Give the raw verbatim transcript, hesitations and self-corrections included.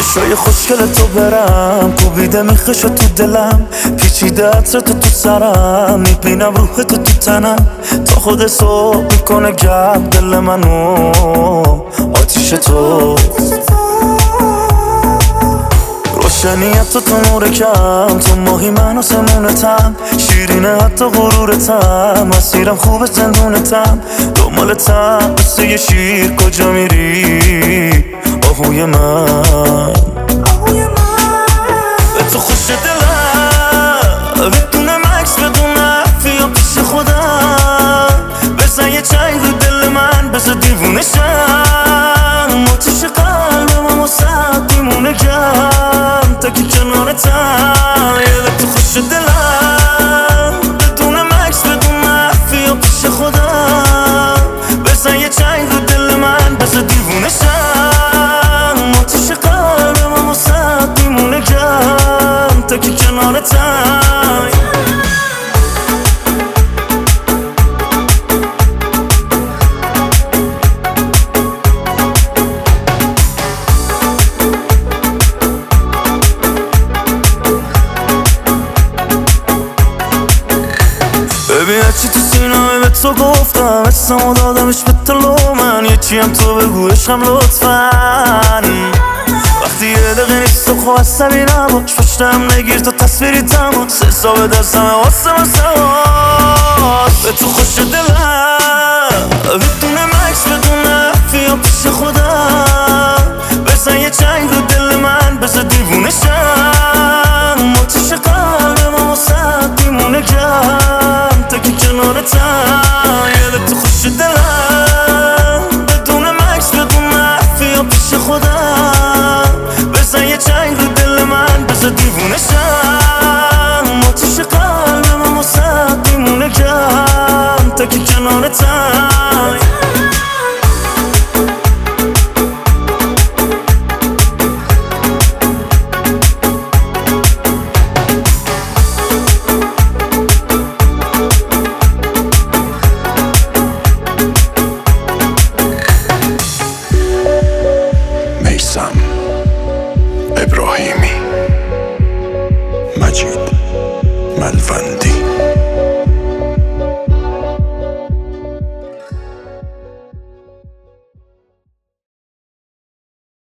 چشای خوشگل تو برم کوبیده میخش تو دلم، پیچیده عطر تو تو سرم، میبینم روح تو تو تنم، تا خود صبح میکنه گرم دل منو آتیش تو. روشنیت تو تو نور کم، تو ماهی من و سمونتم، شیرینه حتی غرورتم، مسیرم خوبه زندونتم، دنبالتم مثل یه شیر کجا میری آهوی من. به تو خوش دلم بدون مکس بدون حرفی یا پیش خودم، بزن یه چنگ رو دل من بزن دیوونه شم، آتیش قلبم واسه میمونه گرم تا که کنارتم. به تو خوش دلم بدون مکس بدون حرفی یا پیش خودم، بزن یه چنگ رو دل من بزن دیوونه شم، آتیش قلبم واسه میمونه گرم تا که کنارتم. ببین هرچی تو سینه‌ای به تو گفتم، اسمو دادمش به تلو من، یه چی هم تو بگو عشقم لطفاً. وقتی یه دقیقه نیست تو خواه عصبی نباش، پشتم نگیر تا تصویری تماس، حساب دستم واسه من